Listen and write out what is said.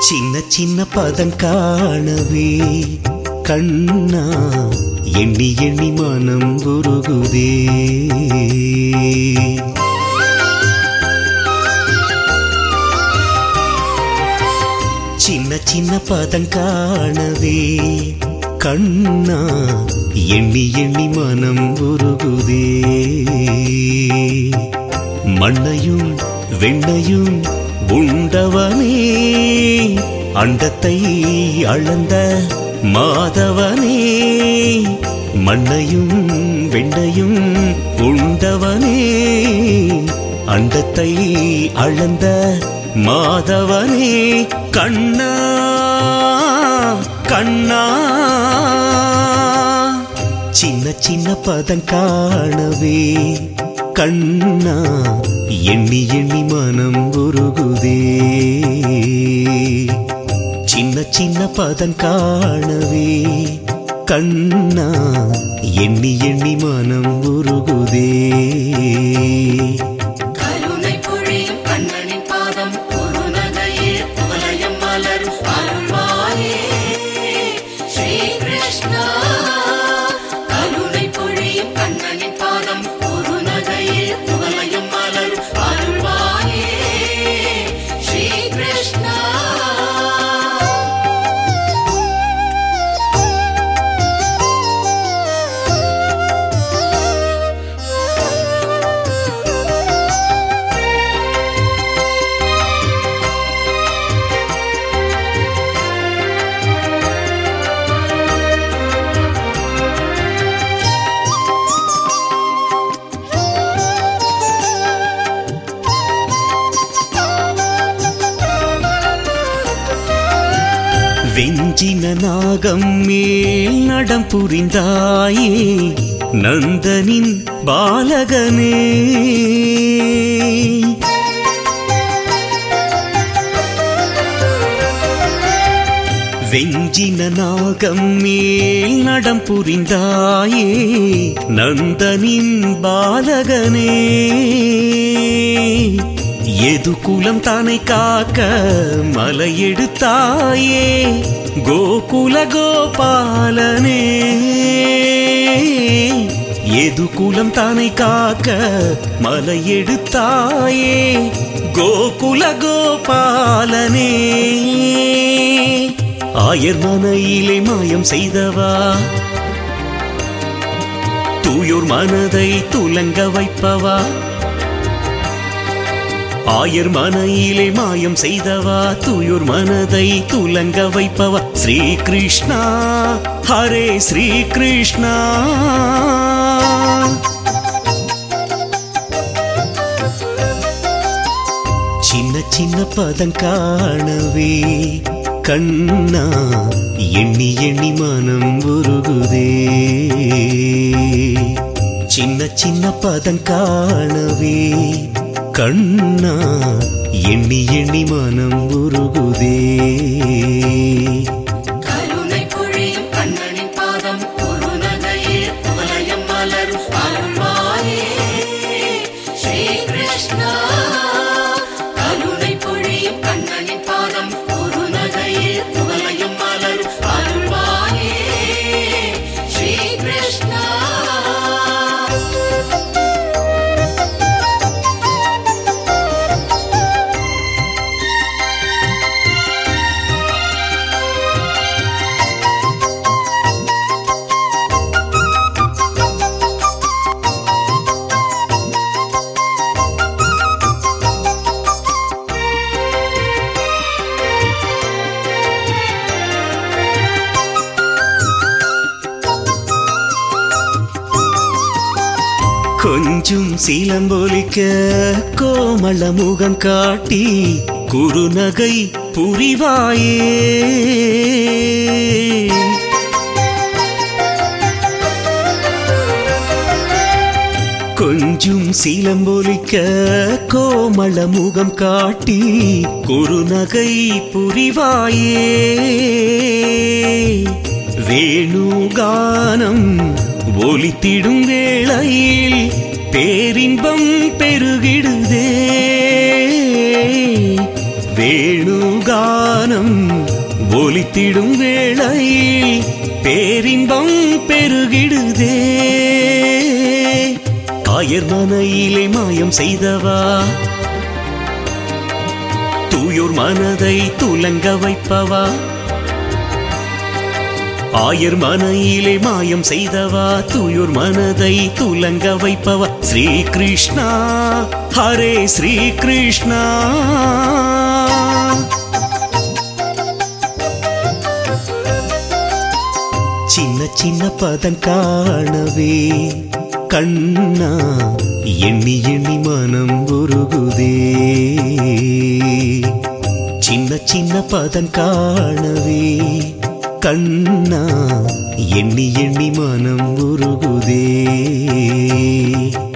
சின்ன சின்ன பதம் காணவே கண்ணா எண்ணி எண்ணி மனம் உருகுதே. சின்ன சின்ன பதம் காணவே கண்ணா எண்ணி எண்ணி மனம் உருகுதே. மண்ணையும் வெண்ணையும் உண்டவனே, அண்டத்தை அளந்த மாதவனே. மண்ணையும் வெண்ணையும் உண்டவனே, அண்டத்தை அளந்த மாதவனே. கண்ணா கண்ணா சின்ன சின்ன பதம் காணவே கண்ணா எண்ணி எண்ணி மனம் உருகுதே. சின்ன சின்ன பதம் காணவே கண்ணா எண்ணி எண்ணி மனம் உருகுதே. வெஞ்சின நாகம் மேல் நடம் புரிந்தாயே நந்தனின் பாலகனே. வெஞ்சின நாகம் மேல் நடம் புரிந்தாயே நந்தனின் பாலகனே. எது குலம் தானை காக்க மலை எடுத்தாயே கோகுல கோபாலனே. எது குலம் தானை காக்க மலை எடுத்தாயே கோகுல கோபாலனே. ஆயர் மனையிலே மாயம் செய்தவா, தூயோர் மனதை துலங்க வைப்பவா. ஆயர் மனையிலே மாயம் செய்தவா, தூயோர் மனதை துலங்க வைப்பவா. ஸ்ரீ கிருஷ்ணா ஹரே ஸ்ரீ கிருஷ்ணா. சின்ன சின்ன பதம் காணவே கண்ணா எண்ணி எண்ணி மனம் உருகுதே. சின்ன சின்ன பதம் காணவே கண்ணா எண்ணி எண்ணி மனம் உருகுதே. கொஞ்சம் சீலம்பொலிக்க கோமள முகம் காட்டி குறுநகை புரிவாயே. கொஞ்சம் சீலம்பொலிக்க கோமள முகம் காட்டி குறுநகை புரிவாயே. வேணுகானம் ஒலித்திடும் வேளையில் பேரின்பம் பெருகிடுதே. வேணு வேணுகானம் ஒலித்திடும் வேளையில் பேரின்பம் பெருகிடுதே. ஆயர் மனையிலே மாயம் செய்தவா, தூயோர் மனதை துலங்க வைப்பவா. ஆயர் மனையிலே மாயம் செய்தவா, தூயோர் மனதை துலங்க வைப்பவா. ஸ்ரீ கிருஷ்ணா ஹரே ஸ்ரீ கிருஷ்ணா. சின்ன சின்ன பதம் காணவே கண்ணா எண்ணி எண்ணி மனம் உருகுதே. சின்ன சின்ன பதம் காணவே கண்ணா எண்ணி எண்ணி மனம் உருகுதே.